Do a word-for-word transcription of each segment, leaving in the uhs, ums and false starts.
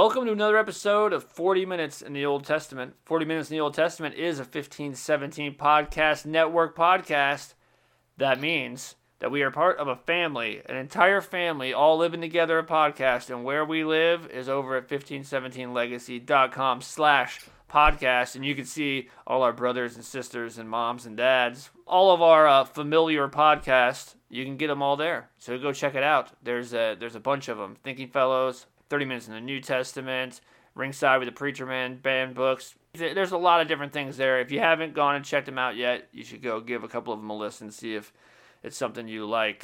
Welcome to another episode of forty minutes in the Old Testament. forty minutes in the Old Testament is a fifteen seventeen podcast network podcast. That means that we are part of a family, an entire family, all living together a podcast. And where we live is over at fifteen seventeen legacy dot com slash podcast. And you can see all our brothers and sisters and moms and dads, all of our uh, familiar podcasts. You can get them all there. So go check it out. There's a, there's a bunch of them. Thinking Fellows, thirty minutes in the New Testament, Ringside with the Preacher Man, banned books. There's a lot of different things there. If you haven't gone and checked them out yet, you should go give a couple of them a listen, see if it's something you like.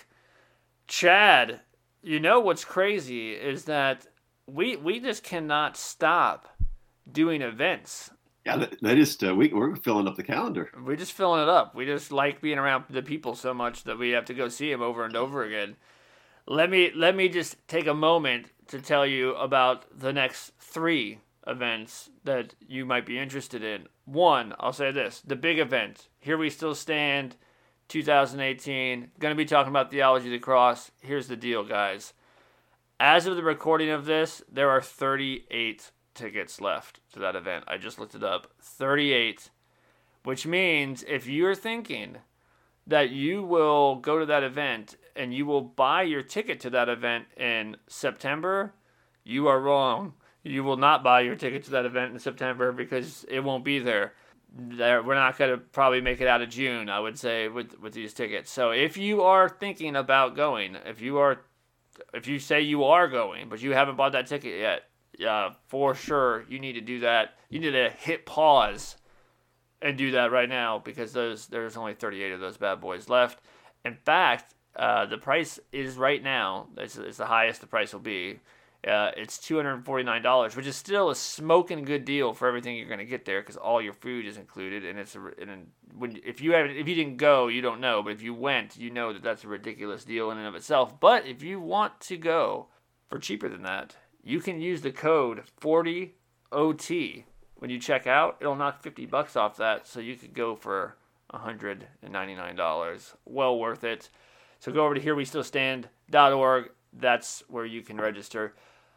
Chad, you know what's crazy is that we we just cannot stop doing events. Yeah, that, that is, uh, we, we're filling up the calendar. We're just filling it up. We just like being around the people so much that we have to go see them over and over again. Let me let me just take a moment to tell you about the next three events that you might be interested in. One, I'll say this, the big event, Here We Still Stand, two thousand eighteen, going to be talking about Theology of the Cross. Here's the deal, guys. As of the recording of this, there are thirty-eight tickets left to that event. I just looked it up. thirty-eight, which means if you're thinking that you will go to that event and you will buy your ticket to that event in September, you are wrong. You will not buy your ticket to that event in September because it won't be there. There, we're not going to probably make it out of June, I would say, with with these tickets. So if you are thinking about going, if you are, if you say you are going, but you haven't bought that ticket yet, yeah, for sure, you need to do that. You need to hit pause and do that right now because those there's only thirty-eight of those bad boys left. In fact, uh, the price is right now, it's, it's the highest the price will be. Uh, it's two hundred forty-nine dollars, which is still a smoking good deal for everything you're going to get there because all your food is included. And it's a, and when if you haven't, if you didn't go, you don't know. But if you went, you know that that's a ridiculous deal in and of itself. But if you want to go for cheaper than that, you can use the code forty O T when you check out. It'll knock fifty bucks off that, so you could go for one hundred ninety-nine dollars. Well worth it. So go over to here we still stand dot org. That's where you can register.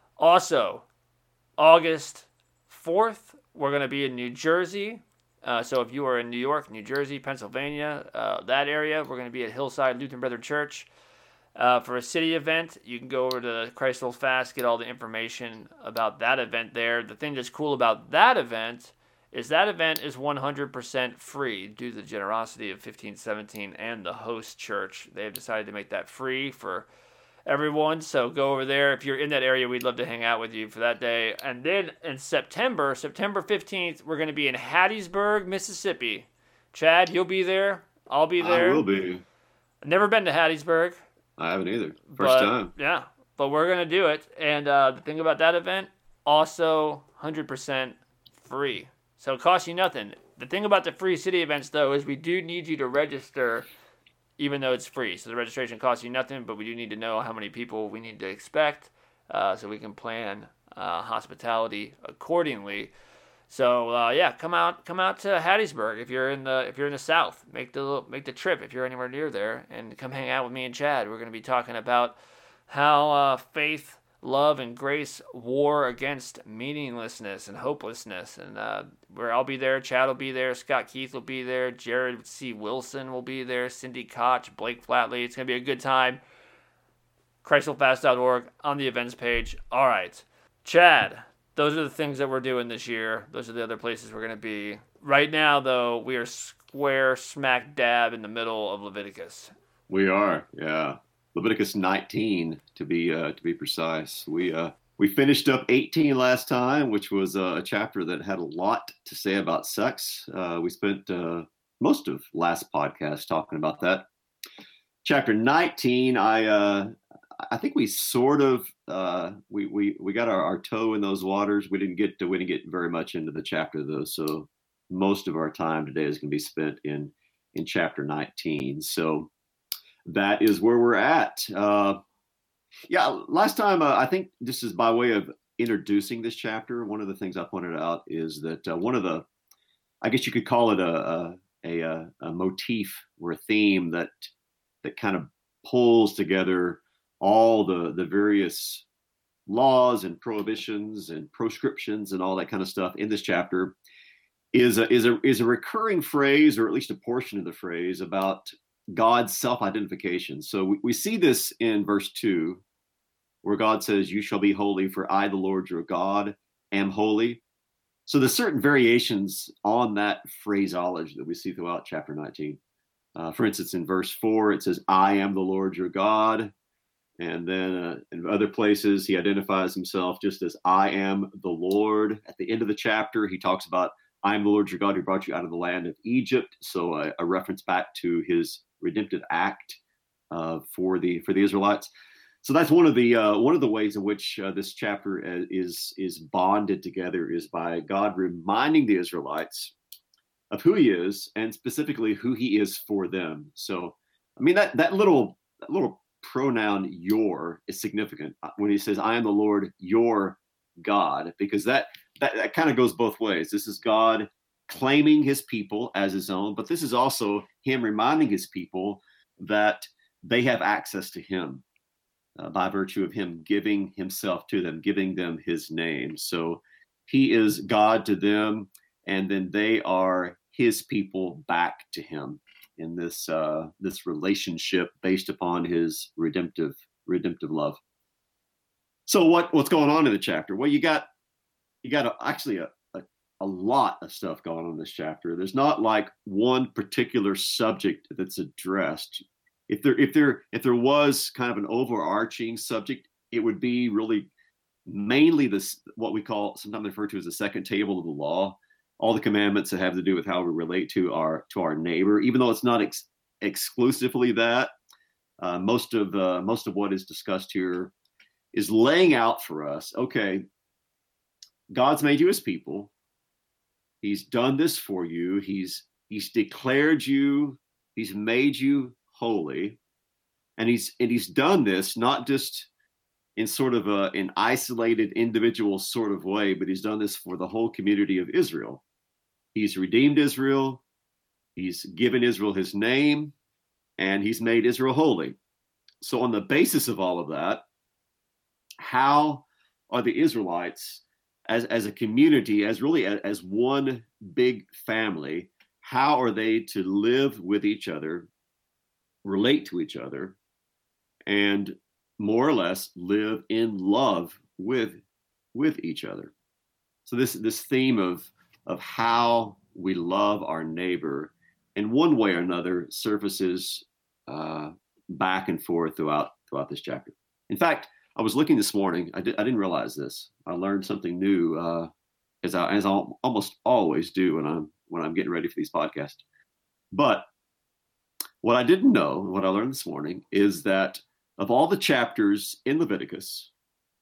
Also, August fourth, we're going to be in New Jersey. Uh, so if you are in New York, New Jersey, Pennsylvania, uh, that area, we're going to be at Hillside Lutheran Brethren Church uh, for a city event. You can go over to Christ Holds Fast, get all the information about that event there. The thing that's cool about that event is that event is one hundred percent free due to the generosity of fifteen seventeen and the host church. They have decided to make that free for everyone, so go over there. If you're in that area, we'd love to hang out with you for that day. And then in September, September fifteenth, we're going to be in Hattiesburg, Mississippi. Chad, you'll be there. I'll be there. I will be. I've never been to Hattiesburg. I haven't either. First but, time. Yeah, but we're going to do it. And uh, the thing about that event, also one hundred percent free. So it costs you nothing. The thing about the free city events, though, is we do need you to register even though it's free. So the registration costs you nothing, but we do need to know how many people we need to expect uh, so we can plan uh, hospitality accordingly. So uh, yeah, come out come out to Hattiesburg if you're in the if you're in the South. Make the make the trip if you're anywhere near there, and come hang out with me and Chad. We're going to be talking about how uh, faith, love, and grace war against meaninglessness and hopelessness. And uh, where I'll be there, Chad will be there, Scott Keith will be there, Jared C. Wilson will be there, Cindy Koch, Blake Flatley. It's going to be a good time. Christ Holds Fast dot org on the events page. All right. Chad, those are the things that we're doing this year. Those are the other places we're going to be. Right now, though, we are square smack dab in the middle of Leviticus. We are, yeah. Leviticus nineteen, to be uh, to be precise. We uh, we finished up eighteen last time, which was uh, a chapter that had a lot to say about sex. Uh, we spent uh, most of last podcast talking about that. Chapter nineteen, I uh, I think we sort of uh, we we we got our, our toe in those waters. We didn't get to, we didn't get very much into the chapter though, so most of our time today is going to be spent in in chapter nineteen. So that is where we're at. Uh, yeah, last time, uh, I think this is by way of introducing this chapter. One of the things I pointed out is that uh, one of the, I guess you could call it a a, a, a motif or a theme that that kind of pulls together all the the various laws and prohibitions and proscriptions and all that kind of stuff in this chapter is a, is a, is a recurring phrase, or at least a portion of the phrase, about God's self-identification. So we, we see this in verse two, where God says, "You shall be holy, for I, the Lord your God, am holy." So there's certain variations on that phraseology that we see throughout chapter nineteen. Uh, for instance, in verse four, it says, "I am the Lord your God." And then uh, in other places, he identifies himself just as "I am the Lord." At the end of the chapter, he talks about, "I am the Lord your God who brought you out of the land of Egypt." So uh, a reference back to his redemptive act uh, for the for the Israelites. So that's one of the uh, one of the ways in which uh, this chapter is is bonded together, is by God reminding the Israelites of who he is, and specifically who he is for them. So, I mean, that that little that little pronoun "your" is significant when he says, "I am the Lord your God," because that that, that kind of goes both ways. This is God claiming his people as his own, but this is also him reminding his people that they have access to him uh, by virtue of him giving himself to them, giving them his name. So he is God to them, and then they are his people back to him in this uh, this relationship based upon his redemptive redemptive love. So what what's going on in the chapter? Well, you got you got a, actually a, a a lot of stuff going on in this chapter. There's not like one particular subject that's addressed. If there if there if there was kind of an overarching subject, it would be really mainly this, what we call, sometimes referred to as the second table of the law. All the commandments that have to do with how we relate to our to our neighbor, even though it's not ex- exclusively that. Uh, most of uh, most of what is discussed here is laying out for us, okay, God's made you his people. He's done this for you. He's he's declared you. He's made you holy, and he's and he's done this not just in sort of a, an isolated individual sort of way, but he's done this for the whole community of Israel. He's redeemed Israel. He's given Israel his name, and he's made Israel holy. So on the basis of all of that, how are the Israelites as, as a community, as really as, as one big family, how are they to live with each other, relate to each other, and more or less live in love with, with each other? So this, this theme of, of how we love our neighbor in one way or another surfaces uh, back and forth throughout throughout this chapter. In fact, I was looking this morning. I, did, I didn't realize this. I learned something new, uh, as I as I almost always do when I'm when I'm getting ready for these podcasts. But what I didn't know, what I learned this morning, is that of all the chapters in Leviticus,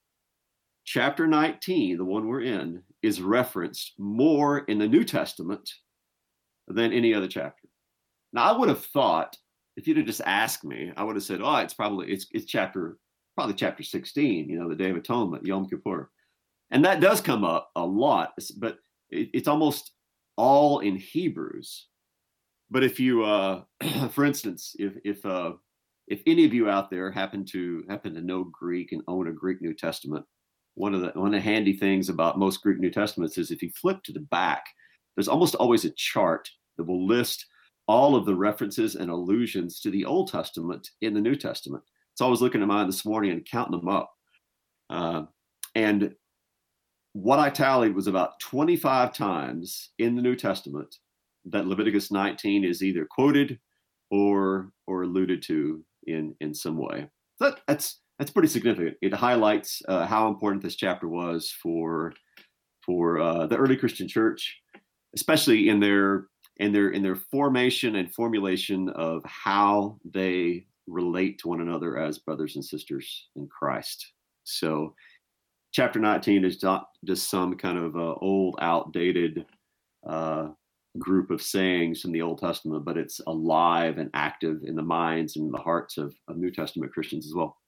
chapter nineteen, the one we're in, is referenced more in the New Testament than any other chapter. Now, I would have thought, if you'd have just asked me, I would have said, oh, it's probably, it's it's chapter, probably chapter sixteen, you know, the Day of Atonement, Yom Kippur. And that does come up a lot, but it, it's almost all in Hebrews. But if you, uh, for instance, if if uh, if any of you out there happen to happen to know Greek and own a Greek New Testament, one of the one of the handy things about most Greek New Testaments is if you flip to the back, there's almost always a chart that will list all of the references and allusions to the Old Testament in the New Testament. So I was looking at mine this morning and counting them up. Uh, and what I tallied was about twenty-five times in the New Testament that Leviticus nineteen is either quoted or or alluded to in, in some way. So that, that's that's pretty significant. It highlights uh, how important this chapter was for for uh, the early Christian church, especially in their in their in their formation and formulation of how they relate to one another as brothers and sisters in Christ. So chapter nineteen is not just some kind of uh, old, outdated uh, group of sayings in the Old Testament, but it's alive and active in the minds and the hearts of, of New Testament Christians as well.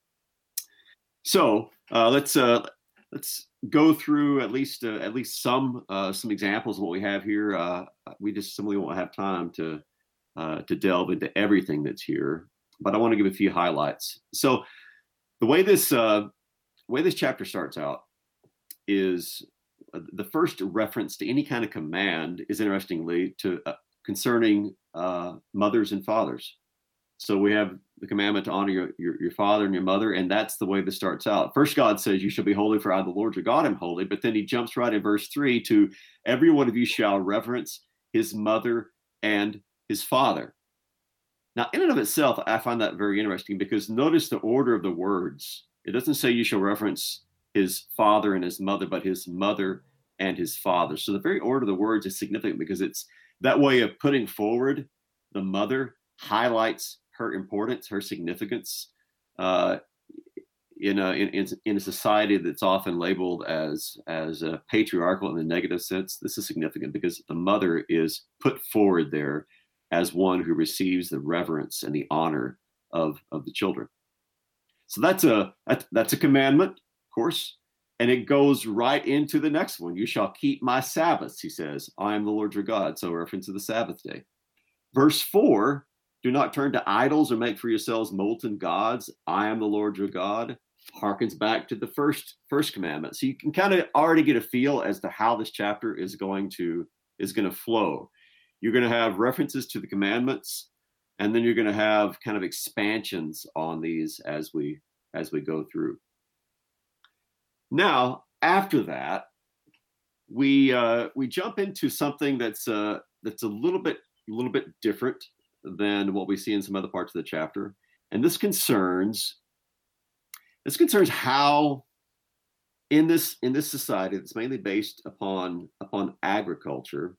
So uh, let's uh, let's go through at least uh, at least some uh, some examples of what we have here. Uh, we just simply won't have time to uh, to delve into everything that's here, but I want to give a few highlights. So the way this uh, way this chapter starts out is uh, the first reference to any kind of command is interestingly to uh, concerning uh, mothers and fathers. So we have the commandment to honor your, your, your father and your mother, and that's the way this starts out. First, God says, you shall be holy, for I, the Lord your God, am holy. But then he jumps right in verse three to, every one of you shall reverence his mother and his father. Now, in and of itself, I find that very interesting because notice the order of the words. It doesn't say you shall reverence his father and his mother, but his mother and his father. So the very order of the words is significant because it's that way of putting forward the mother highlights her importance, her significance uh, in, a, in, in a society that's often labeled as, as a patriarchal in a negative sense. This is significant because the mother is put forward there as one who receives the reverence and the honor of, of the children. So that's a that's a commandment, of course, and it goes right into the next one. You shall keep my Sabbaths, he says. I am the Lord your God. So a reference to the Sabbath day. Verse four, do not turn to idols or make for yourselves molten gods. I am the Lord your God. Harkens back to the first first commandment. So you can kind of already get a feel as to how this chapter is going to is going to flow. You're going to have references to the commandments, and then you're going to have kind of expansions on these as we as we go through. Now, after that, we uh, we jump into something that's uh, that's a little bit a little bit different than what we see in some other parts of the chapter, and this concerns this concerns how in this in this society that's mainly based upon upon agriculture,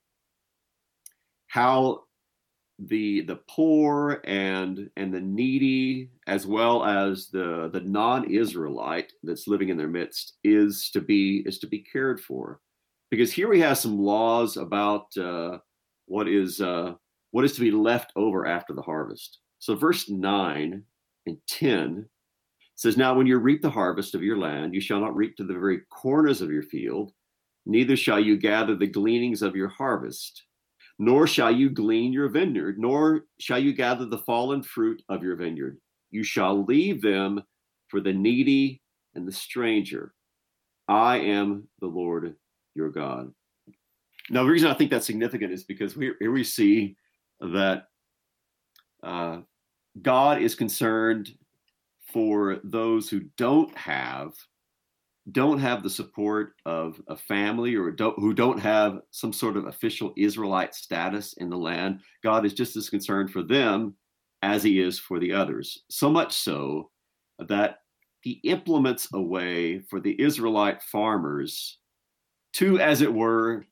how the the poor and and the needy, as well as the the non-Israelite that's living in their midst, is to be is to be cared for, because here we have some laws about uh, what is uh, what is to be left over after the harvest. So verse nine and ten says, "Now when you reap the harvest of your land, you shall not reap to the very corners of your field, neither shall you gather the gleanings of your harvest. Nor shall you glean your vineyard, nor shall you gather the fallen fruit of your vineyard. You shall leave them for the needy and the stranger. I am the Lord your God." Now, the reason I think that's significant is because we, here we see that uh, God is concerned for those who don't have don't have the support of a family, or don't, who don't have some sort of official Israelite status in the land. God is just as concerned for them as he is for the others. So much so that he implements a way for the Israelite farmers to, as it were,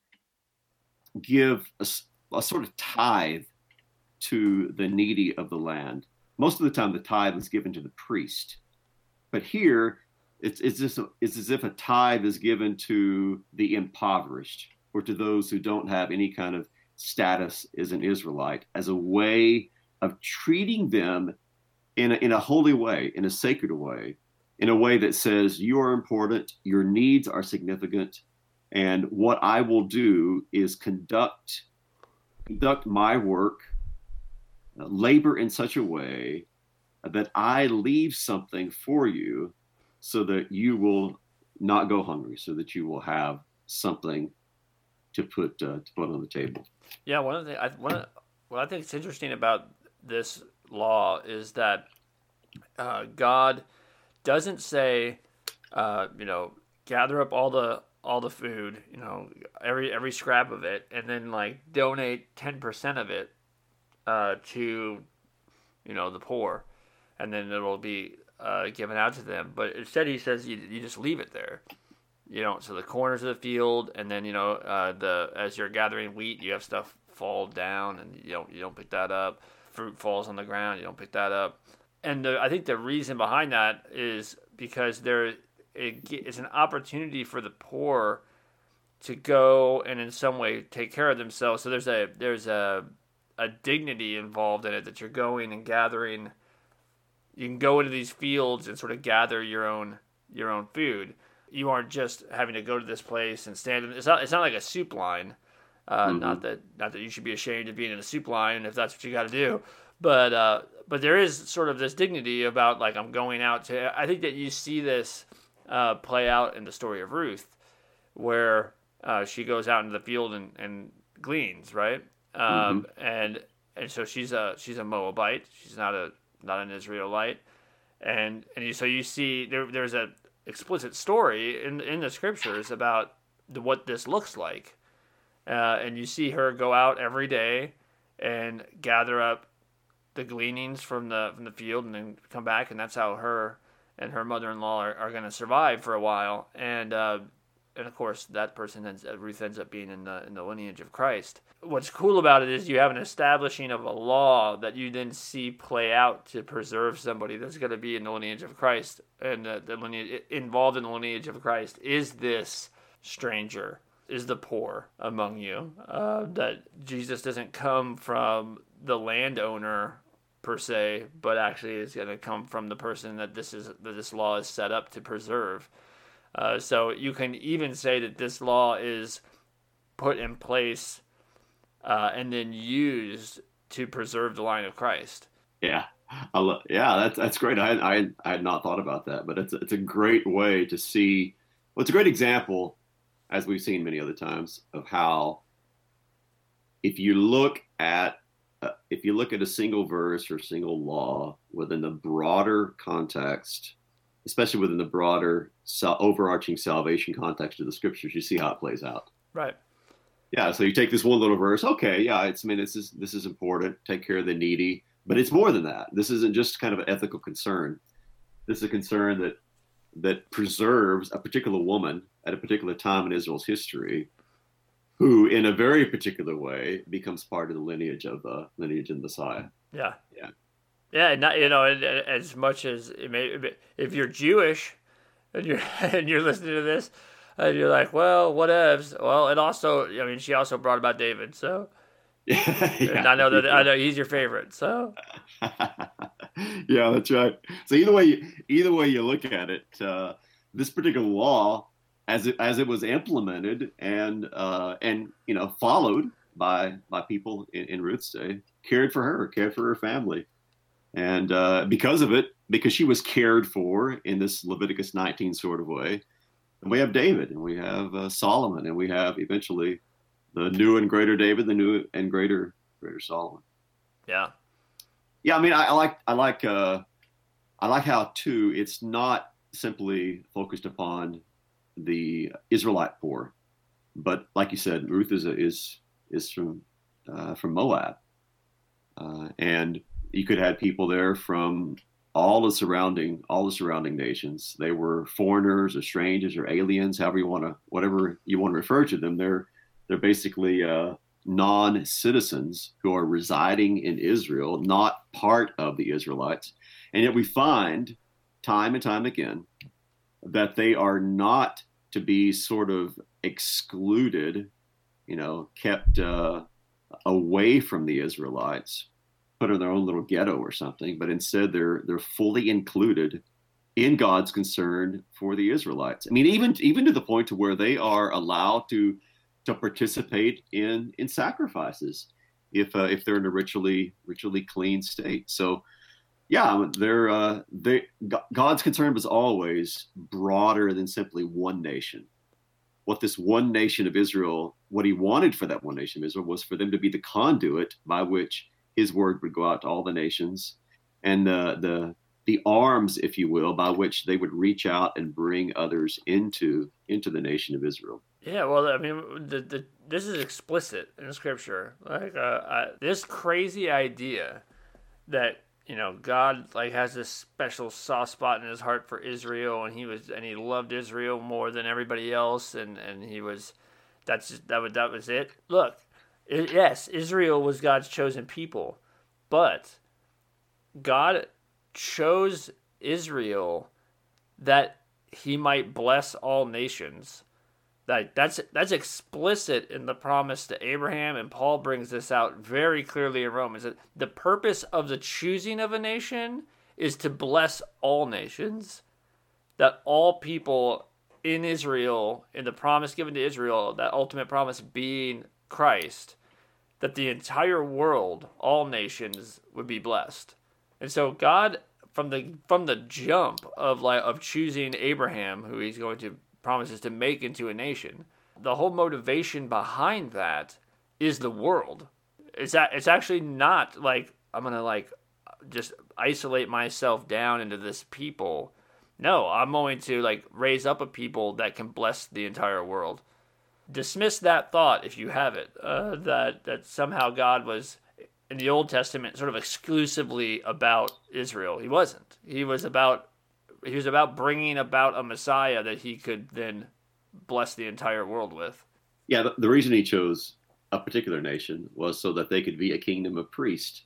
give a, a sort of tithe to the needy of the land. Most of the time, the tithe is given to the priest. But here, It's it's just it's as if a tithe is given to the impoverished, or to those who don't have any kind of status as an Israelite, as a way of treating them in a, in a holy way, in a sacred way, in a way that says you are important, your needs are significant, and what I will do is conduct conduct my work, uh, labor in such a way that I leave something for you, so that you will not go hungry, so that you will have something to put uh, to put on the table. Yeah, one of the I, one of, what I think is interesting about this law is that uh, God doesn't say, uh, you know, gather up all the all the food, you know, every every scrap of it, and then like donate ten percent of it uh, to, you know, the poor, and then it'll be Uh, given out to them. But instead he says you, you just leave it there, you know, so the corners of the field, and then, you know, uh, the as you're gathering wheat, you have stuff fall down and you don't you don't pick that up. Fruit falls on the ground, you don't pick that up. And the, I think the reason behind that is because there it, it's an opportunity for the poor to go and in some way take care of themselves. So there's a there's a a dignity involved in it, that you're going and gathering. You can go into these fields and sort of gather your own your own food. You aren't just having to go to this place and stand in. It's not it's not like a soup line. Uh, mm-hmm. Not that not that you should be ashamed of being in a soup line if that's what you got to do. But uh, but there is sort of this dignity about, like, I'm going out to. I think that you see this uh, play out in the story of Ruth, where uh, she goes out into the field and, and gleans, right? Mm-hmm. Um, and and so she's a she's a Moabite. She's not a not an Israelite. And and you, so you see there there's a explicit story in in the scriptures about the, what this looks like, uh, and you see her go out every day and gather up the gleanings from the from the field and then come back, and that's how her and her mother-in-law are, are going to survive for a while. And uh, and of course that person ends, Ruth ends up being in the in the lineage of Christ. What's cool about it is you have an establishing of a law that you then see play out to preserve somebody that's going to be in the lineage of Christ, and uh, the lineage involved in the lineage of Christ is this stranger, is the poor among you. Uh, that Jesus doesn't come from the landowner per se, but actually is going to come from the person that this is that this law is set up to preserve. Uh, so you can even say that this law is put in place uh, and then used to preserve the line of Christ. Yeah, I love. Yeah, that's that's great. I I I had not thought about that, but it's it's a great way to see. Well, it's a great example, as we've seen many other times, of how if you look at uh, if you look at a single verse or single law within the broader context, especially within the broader overarching salvation context of the scriptures, you see how it plays out. Right. Yeah. So you take this one little verse. Okay. Yeah. It's, I mean, this is, this is important. Take care of the needy, but it's more than that. This isn't just kind of an ethical concern. This is a concern that, that preserves a particular woman at a particular time in Israel's history, who in a very particular way becomes part of the lineage of the lineage of the Messiah. Yeah. Yeah. Yeah, not, you know, as much as it may, if you're Jewish and you're and you're listening to this, and you're like, well, whatevs. Well, it also, I mean, she also brought about David, so. Yeah, and I know that I know he's your favorite, so. Yeah, that's right. So either way, you, either way you look at it, uh, this particular law, as it as it was implemented and uh, and you know followed by by people in, in Ruth's day, cared for her, cared for her family. And uh, because of it, because she was cared for in this Leviticus nineteen sort of way, and we have David, and we have uh, Solomon, and we have eventually the new and greater David, the new and greater greater Solomon. Yeah, yeah. I mean, I, I like I like uh, I like how too it's not simply focused upon the Israelite poor, but like you said, Ruth is a, is is from uh, from Moab, uh, and you could have people there from all the surrounding, all the surrounding nations. They were foreigners or strangers or aliens, however you want to, whatever you want to refer to them. They're, they're basically uh, non-citizens who are residing in Israel, not part of the Israelites. And yet we find time and time again that they are not to be sort of excluded, you know, kept uh, away from the Israelites, put in their own little ghetto or something, but instead they're they're fully included in God's concern for the Israelites. I mean, even even to the point to where they are allowed to to participate in in sacrifices if uh, if they're in a ritually ritually clean state. So, yeah, they're uh, they God's concern was always broader than simply one nation. What this one nation of Israel, what He wanted for that one nation of Israel, was for them to be the conduit by which His word would go out to all the nations, and the the the arms, if you will, by which they would reach out and bring others into into the nation of Israel. Yeah, well, I mean, the, the this is explicit in Scripture. Like uh, I, this crazy idea that you know God like has this special soft spot in His heart for Israel, and He was and He loved Israel more than everybody else, and, and He was that's just, that was that was it. Look. It, yes, Israel was God's chosen people, but God chose Israel that He might bless all nations. That that's that's explicit in the promise to Abraham, and Paul brings this out very clearly in Romans. That the purpose of the choosing of a nation is to bless all nations, that all people in Israel, in the promise given to Israel, that ultimate promise being Christ, that the entire world, all nations, would be blessed. And so God from the from the jump of like of choosing Abraham, who he's going to promises to make into a nation. The whole motivation behind that is the world. It's that it's actually not like I'm gonna like just isolate myself down into this people. No, I'm going to like raise up a people that can bless the entire world. Dismiss that thought if you have it. Uh, that that somehow God was in the Old Testament sort of exclusively about Israel. He wasn't. He was about he was about bringing about a Messiah that he could then bless the entire world with. Yeah, the, the reason he chose a particular nation was so that they could be a kingdom of priests,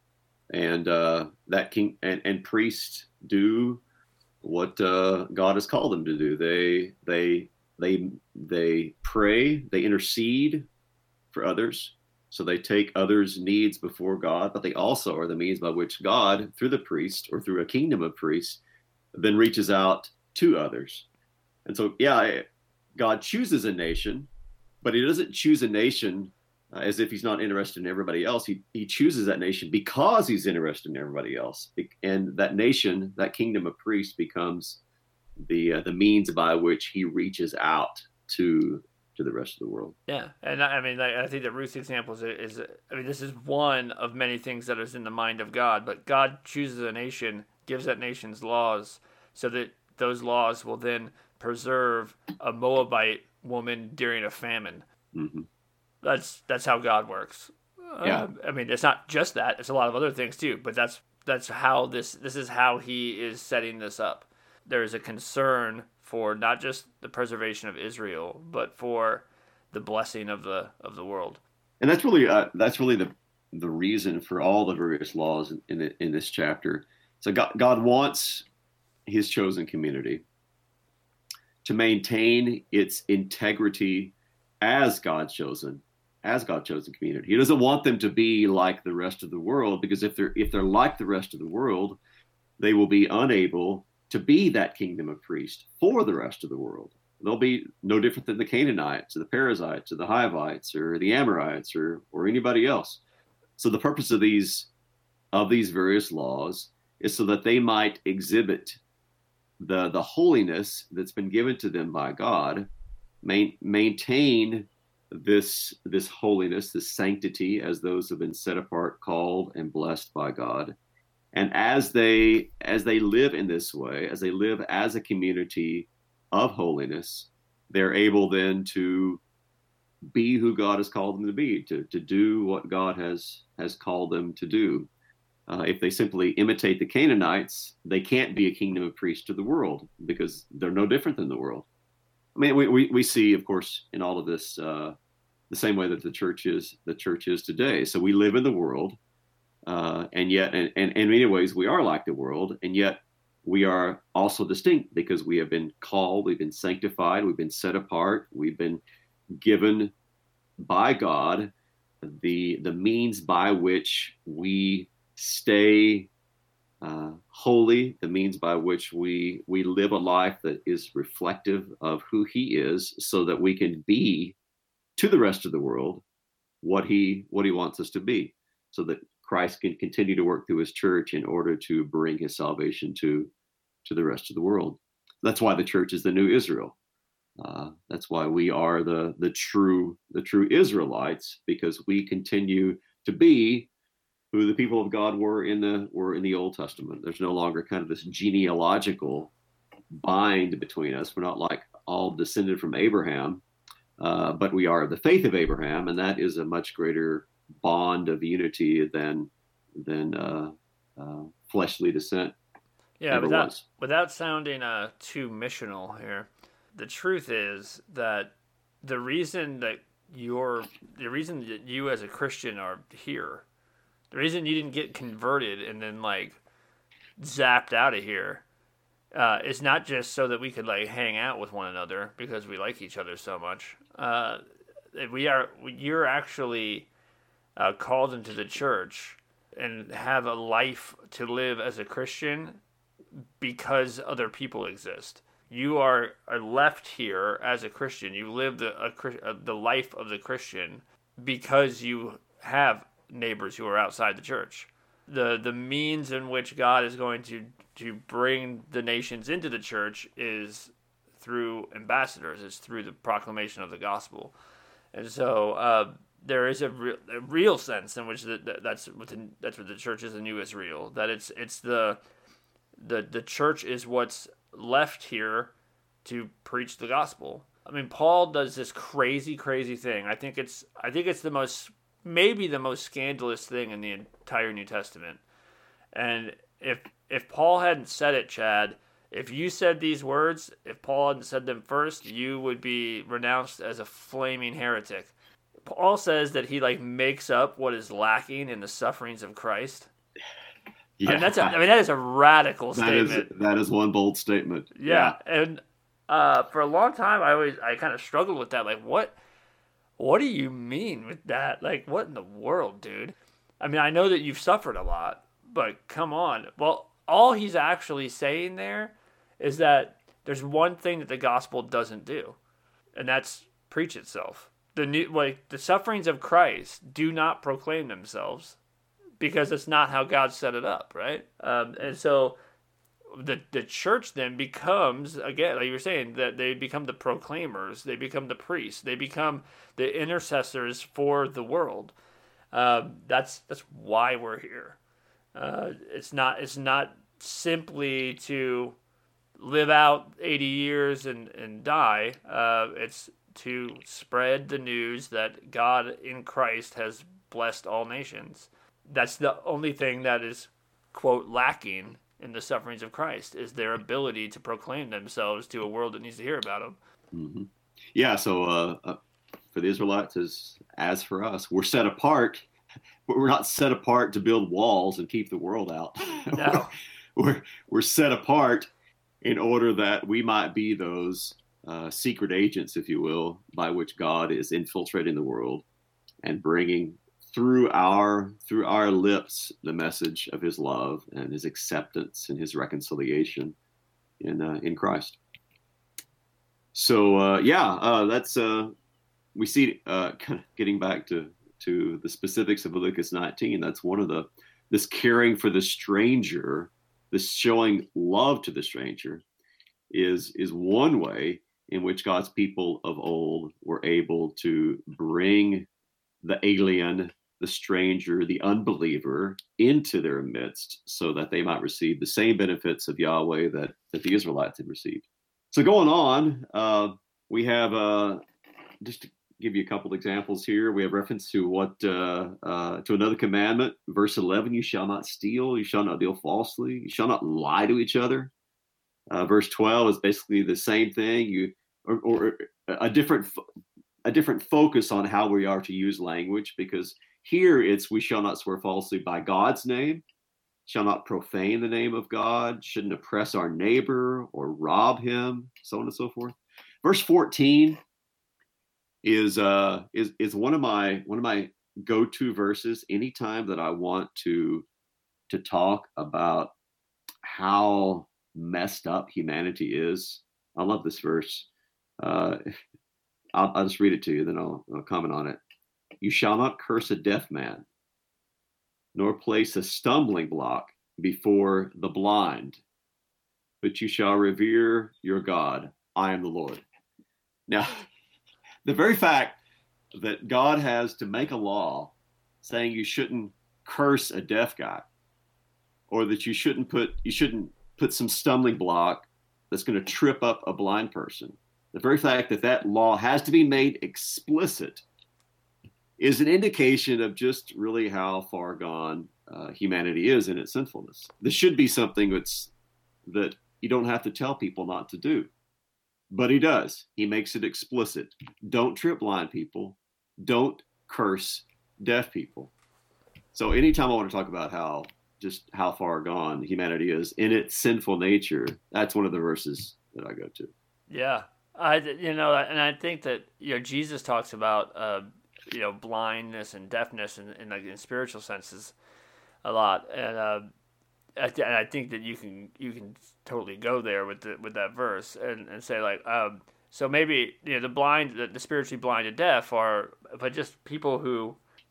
and uh, that king and, and priests do what uh, God has called them to do. They they they they pray, they intercede for others. So they take others' needs before God, but they also are the means by which God, through the priest or through a kingdom of priests, then reaches out to others. And so, yeah, God chooses a nation, but he doesn't choose a nation uh, as if he's not interested in everybody else. He, he chooses that nation because he's interested in everybody else. And that nation, that kingdom of priests becomes the uh, the means by which he reaches out to to the rest of the world. Yeah, and I mean, I think that Ruth's example is, is, I mean, this is one of many things that is in the mind of God, but God chooses a nation, gives that nation's laws, so that those laws will then preserve a Moabite woman during a famine. Mm-hmm. That's that's how God works. Yeah. Uh, I mean, it's not just that; it's a lot of other things too. But that's that's how this this is how He is setting this up. There is a concern for not just the preservation of Israel, but for the blessing of the of the world. And that's really uh, that's really the the reason for all the various laws in in, in this chapter. So God, God wants His chosen community to maintain its integrity as God's chosen, as God's chosen community. He doesn't want them to be like the rest of the world, because if they're if they're like the rest of the world, they will be unable to be that kingdom of priests for the rest of the world. They'll be no different than the Canaanites or the Perizzites or the Hivites or the Amorites or or anybody else. So the purpose of these of these various laws is so that they might exhibit the the holiness that's been given to them by God, main, maintain this this holiness, this sanctity, as those have been set apart, called, and blessed by God. And as they as they live in this way, as they live as a community of holiness, they're able then to be who God has called them to be, to to do what God has has called them to do. Uh, if they simply imitate the Canaanites, they can't be a kingdom of priests to the world, because they're no different than the world. I mean, we we, we see, of course, in all of this uh, the same way that the church is the church is today. So we live in the world. Uh, and yet, and, and, and in many ways, we are like the world, and yet we are also distinct, because we have been called, we've been sanctified, we've been set apart, we've been given by God the the means by which we stay uh, holy, the means by which we we live a life that is reflective of who He is, so that we can be to the rest of the world what He what He wants us to be, so that Christ can continue to work through His church in order to bring His salvation to to the rest of the world. That's why the church is the new Israel. Uh, that's why we are the the true the true Israelites, because we continue to be who the people of God were in the were in the Old Testament. There's no longer kind of this genealogical bind between us. We're not like all descended from Abraham, uh, but we are of the faith of Abraham, and that is a much greater bond of unity than than uh, uh, fleshly descent. Yeah, without was. without sounding uh, too missional here, the truth is that the reason that you're the reason that you as a Christian are here, the reason you didn't get converted and then like zapped out of here, uh, is not just so that we could like hang out with one another because we like each other so much. Uh, we are you're actually Uh, called into the church and have a life to live as a Christian because other people exist. You are, are left here as a Christian. You live the a, a, the life of the Christian because you have neighbors who are outside the church. the the means in which God is going to to bring the nations into the church is through ambassadors. It's through the proclamation of the gospel, and so uh, there is a, re- a real sense in which the, the, that's what the, that's what the church is, the new Israel. That it's it's the the the church is what's left here to preach the gospel. I mean, Paul does this crazy, crazy thing. I think it's I think it's the most maybe the most scandalous thing in the entire New Testament. And if if Paul hadn't said it, Chad, if you said these words, if Paul hadn't said them first, you would be renounced as a flaming heretic. Paul says that he like makes up what is lacking in the sufferings of Christ. Yeah, I mean, that's a, I mean that is a radical that statement. Is, that is one bold statement. Yeah, yeah. and uh, for a long time, I always I kind of struggled with that. Like, what what do you mean with that? Like, what in the world, dude? I mean, I know that you've suffered a lot, but come on. Well, all he's actually saying there is that there's one thing that the gospel doesn't do, and that's preach itself. The new, like the sufferings of Christ do not proclaim themselves, because it's not how God set it up, right? Um, and so the the church then becomes, again, like you were saying, that they become the proclaimers, they become the priests, they become the intercessors for the world. Um, that's that's why we're here. Uh, it's not it's not simply to live out eighty years and, and die. Uh, it's to spread the news that God in Christ has blessed all nations. That's the only thing that is, quote, lacking in the sufferings of Christ, is their ability to proclaim themselves to a world that needs to hear about them. Mm-hmm. Yeah, so uh, uh, for the Israelites, as, as for us, we're set apart, but we're not set apart to build walls and keep the world out. No. we're, we're, we're set apart in order that we might be those uh, secret agents, if you will, by which God is infiltrating the world and bringing through our through our lips the message of his love and his acceptance and his reconciliation in uh, in Christ. So uh, yeah, uh, that's uh, we see uh, kind of getting back to to the specifics of Leviticus nineteen. That's one of the this caring for the stranger, this showing love to the stranger, is is one way in which God's people of old were able to bring the alien, the stranger, the unbeliever into their midst so that they might receive the same benefits of Yahweh that, that the Israelites had received. So going on, uh, we have, uh, just to give you a couple examples here, we have reference to what, uh, uh, to another commandment, verse eleven, you shall not steal, you shall not deal falsely, you shall not lie to each other. Uh, verse twelve is basically the same thing, you or, or a different a different focus on how we are to use language, because here it's we shall not swear falsely by God's name, shall not profane the name of God, shouldn't oppress our neighbor or rob him, so on and so forth. Verse fourteen is uh is is one of my one of my go-to verses anytime that I want to to talk about how messed up humanity is. I love this verse. Uh, I'll, I'll just read it to you, then I'll, I'll comment on it. You shall not curse a deaf man, nor place a stumbling block before the blind, but you shall revere your God. I am the Lord. Now, the very fact that God has to make a law saying you shouldn't curse a deaf guy, or that you shouldn't put you shouldn't put some stumbling block that's going to trip up a blind person, the very fact that that law has to be made explicit is an indication of just really how far gone uh, humanity is in its sinfulness. This should be something that's that you don't have to tell people not to do, but he does. He makes it explicit. Don't trip blind people. Don't curse deaf people. So anytime I want to talk about how just how far gone humanity is in its sinful nature, that's one of the verses that I go to. Yeah. I, you know, and I think that, you know, Jesus talks about, uh, you know, blindness and deafness in, in like in spiritual senses a lot. And, uh, I th- and I think that you can, you can totally go there with the, with that verse and, and say like, um, so maybe, you know, the blind, the, the spiritually blind and deaf are, but just people who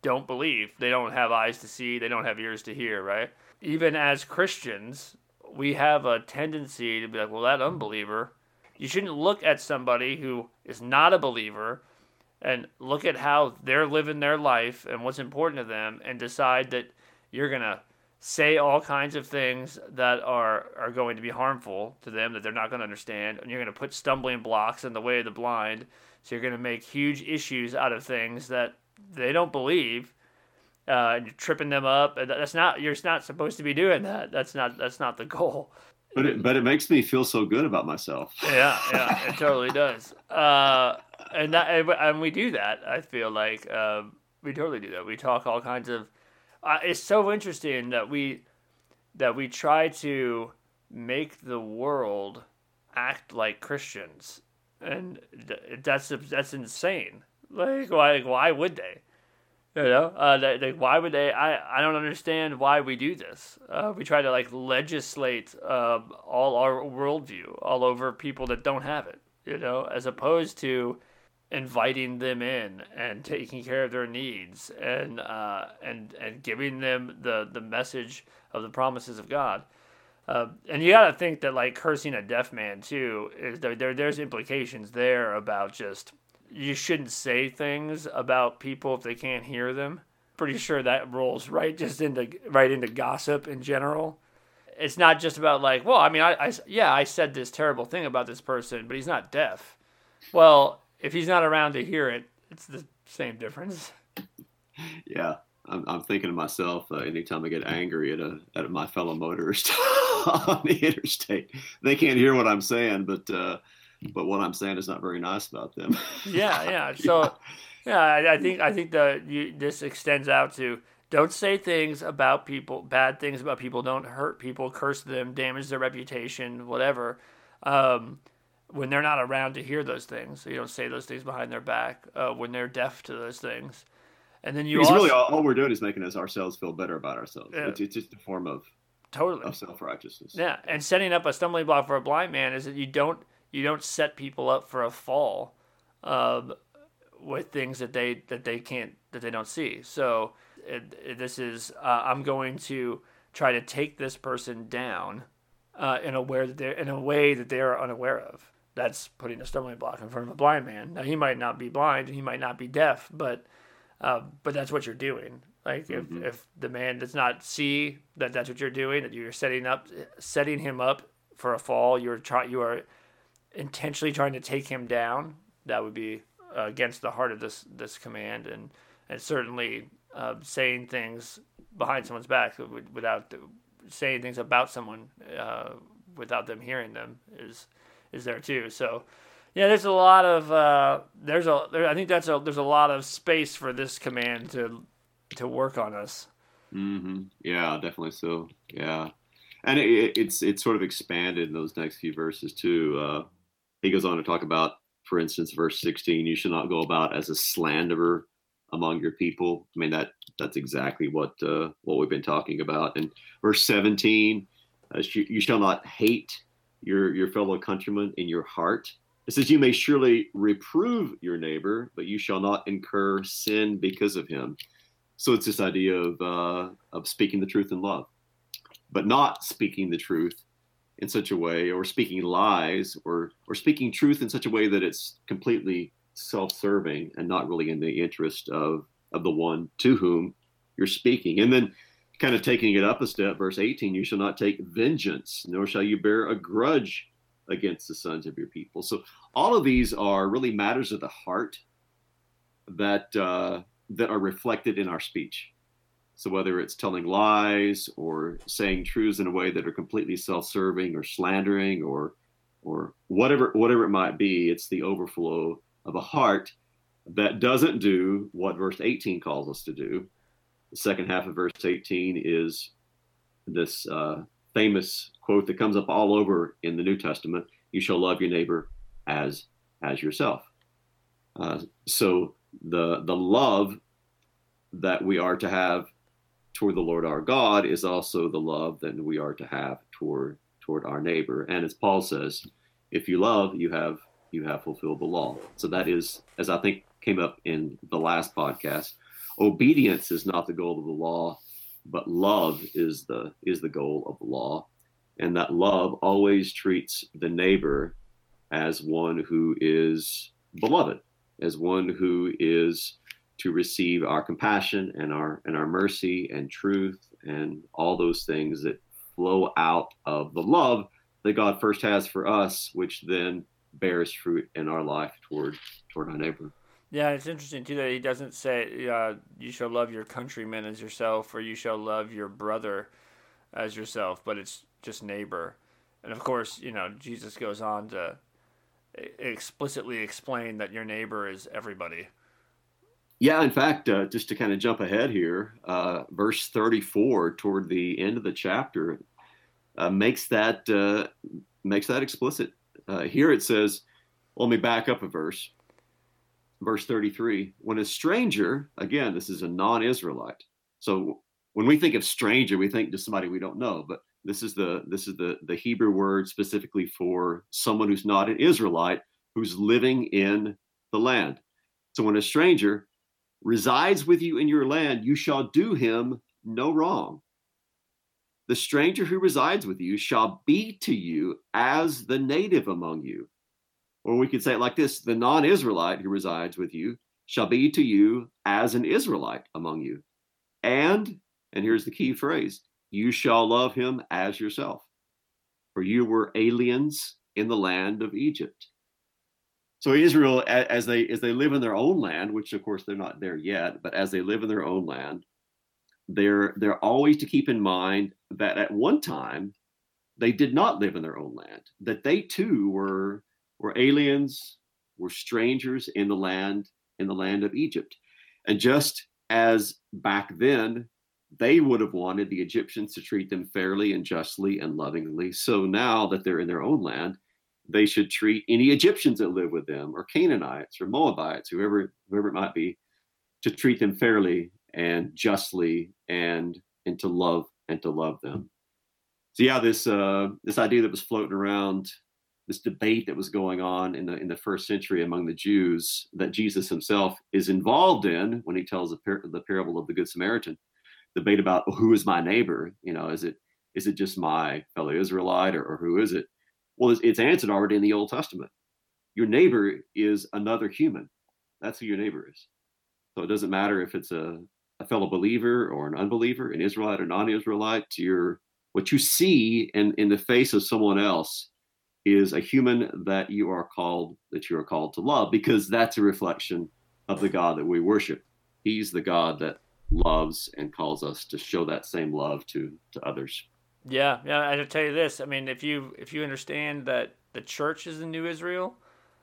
don't believe. They don't have eyes to see. They don't have ears to hear, right? Even as Christians, we have a tendency to be like, well, that unbeliever, you shouldn't look at somebody who is not a believer and look at how they're living their life and what's important to them and decide that you're going to say all kinds of things that are, are going to be harmful to them, that they're not going to understand, and you're going to put stumbling blocks in the way of the blind. So you're going to make huge issues out of things that they don't believe, uh, and you're tripping them up. And that's not, you're not supposed to be doing that. That's not, that's not the goal. But it, but it makes me feel so good about myself. Yeah, yeah, it totally does. Uh, and that, and we do that. I feel like uh, we totally do that. We talk all kinds of. Uh, it's so interesting that we that we try to make the world act like Christians, and that's that's insane. Like, why? Why would they? You know, uh, they, they, why would they? I, I don't understand why we do this. Uh, we try to like legislate uh, all our worldview all over people that don't have it. You know, as opposed to inviting them in and taking care of their needs and uh, and and giving them the, the message of the promises of God. Uh, and you got to think that like cursing a deaf man too is there, there. There's implications there about just. You shouldn't say things about people if they can't hear them. Pretty sure that rolls right just into right into gossip in general. It's not just about like, well, I mean, I, I yeah, I said this terrible thing about this person, but he's not deaf. Well, if he's not around to hear it, it's the same difference. Yeah, I'm, I'm thinking to myself, uh, anytime I get angry at a at my fellow motorists on the interstate, they can't hear what I'm saying, but. Uh, But what I'm saying is not very nice about them. yeah, yeah. So, yeah, I, I think I think the you, this extends out to don't say things about people, bad things about people. Don't hurt people, curse them, damage their reputation, whatever. Um, when they're not around to hear those things, so you don't say those things behind their back. Uh, when they're deaf to those things, and then you because also, really all, all we're doing is making us ourselves feel better about ourselves. Yeah. It's, it's just a form of totally of self-righteousness. Yeah, and setting up a stumbling block for a blind man is that you don't. You don't set people up for a fall um, with things that they that they can't that they don't see. So it, it, this is uh, I'm going to try to take this person down uh, in a way that they're in a way that they are unaware of. That's putting a stumbling block in front of a blind man. Now he might not be blind and he might not be deaf, but uh, but that's what you're doing. Like mm-hmm. if, if the man does not see that that's what you're doing, that you're setting up setting him up for a fall, you're trying you are intentionally trying to take him down, that would be uh, against the heart of this this command, and and certainly uh, saying things behind someone's back without saying things about someone uh, without them hearing them is is there too. So yeah, there's a lot of uh, there's a there, I think that's a there's a lot of space for this command to to work on us. Mm-hmm. Yeah, definitely so. Yeah, and it, it's it's sort of expanded in those next few verses too. Uh, He goes on to talk about, for instance, verse sixteen, you shall not go about as a slanderer among your people. I mean, that that's exactly what uh, what we've been talking about. And verse seventeen, uh, you shall not hate your, your fellow countrymen in your heart. It says, you may surely reprove your neighbor, but you shall not incur sin because of him. So it's this idea of uh, of speaking the truth in love, but not speaking the truth in such a way, or speaking lies, or or speaking truth in such a way that it's completely self-serving and not really in the interest of of the one to whom you're speaking. And then kind of taking it up a step, verse eighteen, you shall not take vengeance, nor shall you bear a grudge against the sons of your people. So all of these are really matters of the heart that uh, that are reflected in our speech. So whether it's telling lies or saying truths in a way that are completely self-serving or slandering or or whatever whatever it might be, it's the overflow of a heart that doesn't do what verse eighteen calls us to do. The second half of verse eighteen is this uh, famous quote that comes up all over in the New Testament: "You shall love your neighbor as as yourself." Uh, so the the love that we are to have toward the Lord our God is also the love that we are to have toward toward our neighbor. And as Paul says, if you love, you have you have fulfilled the law. So that is, as I think came up in the last podcast, obedience is not the goal of the law, but love is the is the goal of the law, and that love always treats the neighbor as one who is beloved, as one who is to receive our compassion and our and our mercy and truth and all those things that flow out of the love that God first has for us, which then bears fruit in our life toward toward our neighbor. Yeah, it's interesting too that he doesn't say uh, you shall love your countrymen as yourself, or you shall love your brother as yourself, but it's just neighbor. And of course, you know, Jesus goes on to explicitly explain that your neighbor is everybody. Yeah, in fact, uh, just to kind of jump ahead here, uh, verse thirty-four toward the end of the chapter uh, makes that uh, makes that explicit. Uh, here it says, let me back up a verse. Verse thirty-three, when a stranger, again, this is a non-Israelite. So when we think of stranger, we think to somebody we don't know, but this is the this is the, the Hebrew word specifically for someone who's not an Israelite, who's living in the land. So when a stranger resides with you in your land, you shall do him no wrong. The stranger who resides with you shall be to you as the native among you. Or we could say it like this, the non-Israelite who resides with you shall be to you as an Israelite among you. And, and here's the key phrase, you shall love him as yourself. For you were aliens in the land of Egypt. So Israel, as they as they live in their own land, which of course they're not there yet, but as they live in their own land, they're they're always to keep in mind that at one time they did not live in their own land, that they too were were aliens, were strangers in the land, in the land of Egypt. And just as back then, they would have wanted the Egyptians to treat them fairly and justly and lovingly. So now that they're in their own land, they should treat any Egyptians that live with them, or Canaanites, or Moabites, whoever, whoever it might be, to treat them fairly and justly and, and to love and to love them. So yeah, this uh, this idea that was floating around, this debate that was going on in the in the first century among the Jews that Jesus himself is involved in when he tells the, par- the parable of the Good Samaritan, debate about, well, who is my neighbor? You know, is it is it just my fellow Israelite, or, or who is it? Well, it's, it's answered already in the Old Testament. Your neighbor is another human. That's who your neighbor is. So it doesn't matter if it's a, a fellow believer or an unbeliever, an Israelite or non-Israelite. Your what you see in, in the face of someone else is a human that you are called that you are called to love, because that's a reflection of the God that we worship. He's the God that loves and calls us to show that same love to to others. Yeah, yeah. I tell you this. I mean, if you if you understand that the church is the new Israel,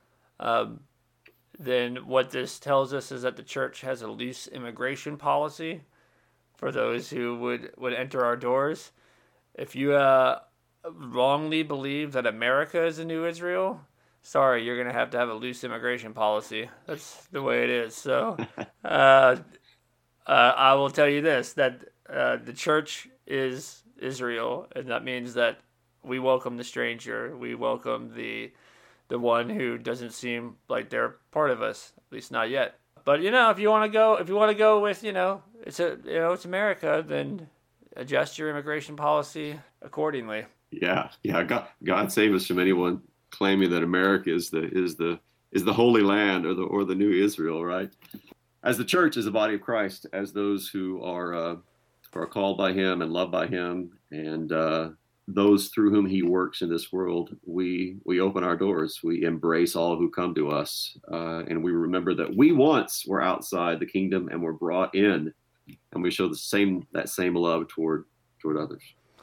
um, then what this tells us is that the church has a loose immigration policy for those who would would enter our doors. If you uh, wrongly believe that America is the new Israel, sorry, you're gonna have to have a loose immigration policy. That's the way it is. So, uh, uh, I will tell you this: that uh, the church is Israel, and that means that we welcome the stranger. We welcome the the one who doesn't seem like they're part of us, at least not yet. But you know, if you want to go, if you want to go with, you know, it's a, you know, it's America, then adjust your immigration policy accordingly. Yeah, yeah. God, God save us from anyone claiming that America is the is the is the Holy Land or the or the new Israel, right? As the church, as the body of Christ, as those who are uh, who are called by Him and loved by Him, and uh, those through whom He works in this world, we we open our doors. We embrace all who come to us, uh, and we remember that we once were outside the kingdom and were brought in, and we show the same that same love toward toward others.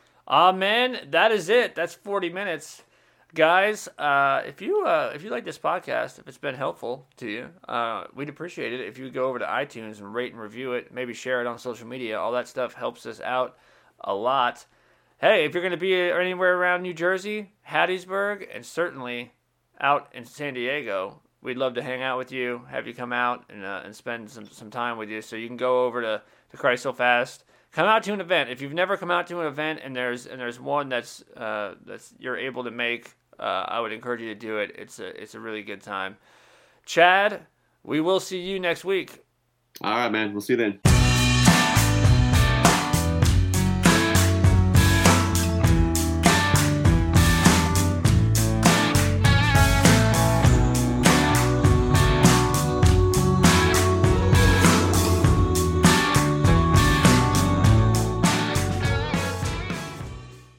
Amen. That is it. That's forty minutes. Guys, uh, if you uh, if you like this podcast, if it's been helpful to you, uh, we'd appreciate it if you would go over to iTunes and rate and review it. Maybe share it on social media. All that stuff helps us out a lot. Hey, if you're going to be anywhere around New Jersey, Hattiesburg, and certainly out in San Diego, we'd love to hang out with you, have you come out and uh, and spend some, some time with you. So you can go over to, to Christ So Fast. Come out to an event. If you've never come out to an event and there's and there's one that's uh, that's you're able to make, uh, I would encourage you to do it. It's a it's a really good time. Chad, we will see you next week. All right, man. We'll see you then.